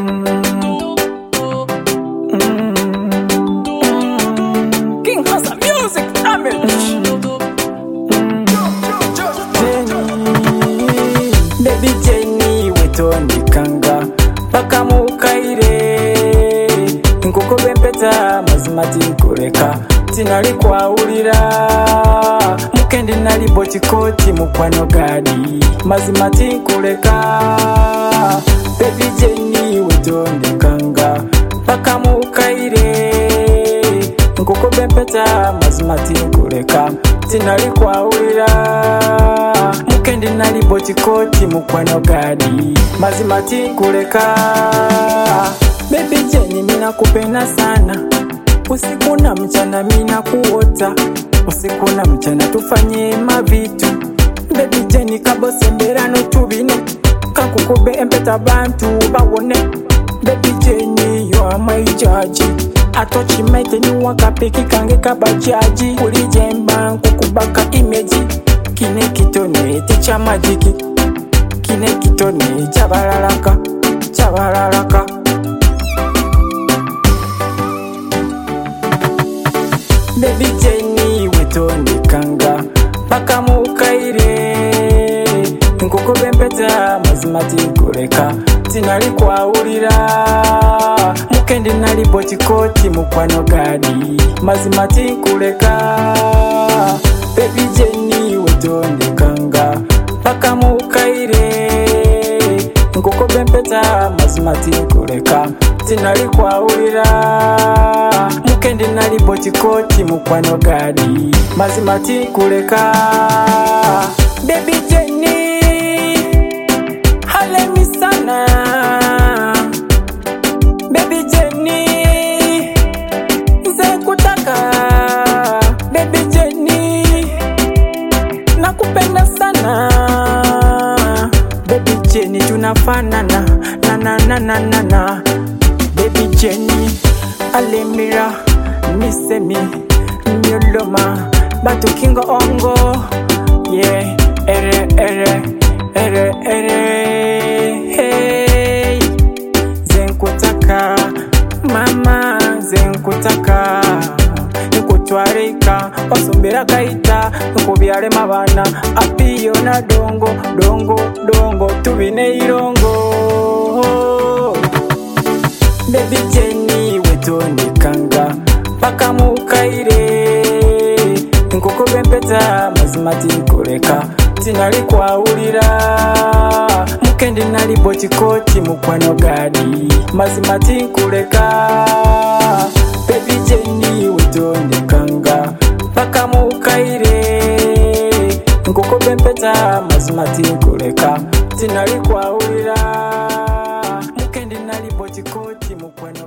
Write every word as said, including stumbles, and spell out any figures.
King has a music damage. Baby Jenny wetondekanga paka mukaire nkoko bempeta mazima tinkuleka tinali kwawulira mukendi nali botikoti mukwano gadi mazima tinkuleka. Baby Jenny wetondekanga paka mukaire nkoko bempeta mazima tinkuleka tinali kwawulira mukendi nali botikoti mukwano gadi mazima tinkuleka. Baby Jenny mina kupenda sana, usiku na mchana mina kuota, usiku na mchana tufanye mavitu. Baby Jenny kabosembera no tubine kakukube empeta bantu bawone. Baby Jenny you are my judge, atochi maite ni wakapiki kange kabajaji ulijemba nkukubaka imeji kine kitone ticha majiki kine kitone chabalalaka chabalalaka. Baby Jenny wetondekanga paka mukaire nkoko bempeta mazima tinkuleka tinali kwawulira mukendi nali botikoti mukwano gadi mazima tinkuleka. Baby Jenny wetondekanga paka mukaire nkoko bempeta mazima tinkuleka tinali kwawulira mukendi nali botikoti mukwano gadi mazima tinkuleka. Baby Jenny halemi sana. Baby Jenny nze kutaka. Baby Jenny nakupenda sana. Baby Jenny tunafanana na na na na na na. Baby Jenny alemira misemi nyoloma batu kingo ongo yeah ere ere ere ere hey zenkutaka mama zenkutaka nikutwarika osombera kaita nkubyale mabana apiyo na dongo dongo dongo tubine irongo. Baby Jenny wetondekanga paka mukaire nkoko bempeta mazima tinkuleka tinali kwawulira mukendi nali botikoti mukwano gadi mazima tinkuleka. Baby Jenny wetondekanga paka mukaire nkoko bempeta mazima tinkuleka tinali kwawulira mukendi nali botikoti mukwano